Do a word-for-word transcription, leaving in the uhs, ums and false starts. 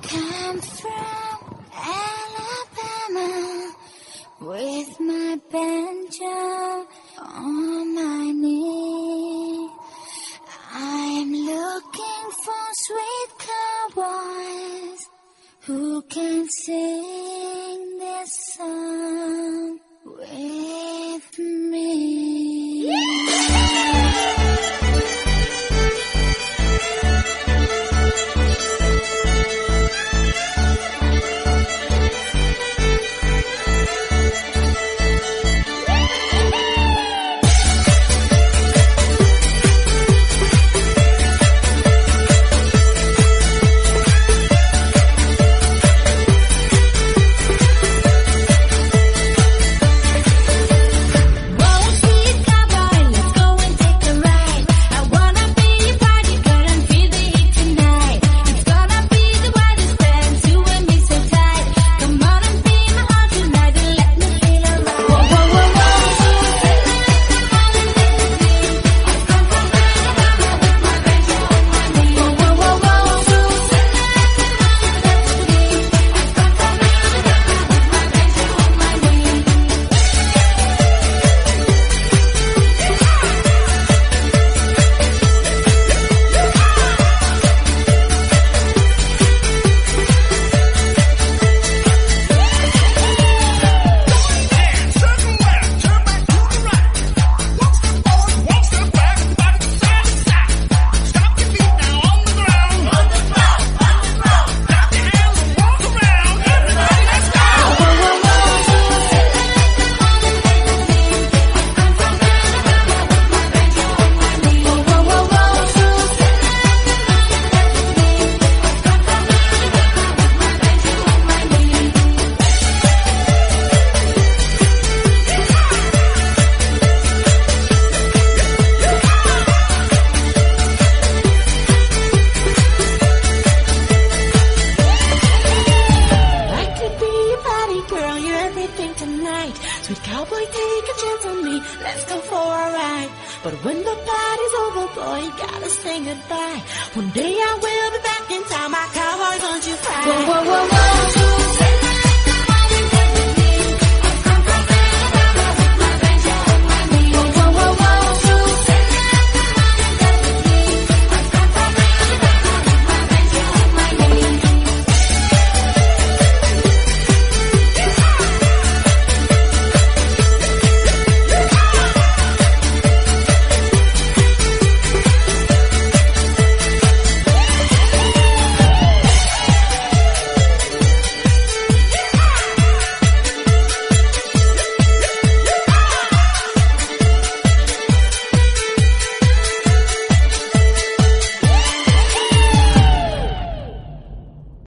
come from Alabama with my banjo on my knee. I'm looking for sweet cowboys who can sing this song with me. Sweet cowboy, take a chance on me, let's go for a ride. But when the party's over, boy, you gotta say goodbye. One day I will be back in town, my cowboy, don't you cry. Whoa, whoa, whoa, whoa.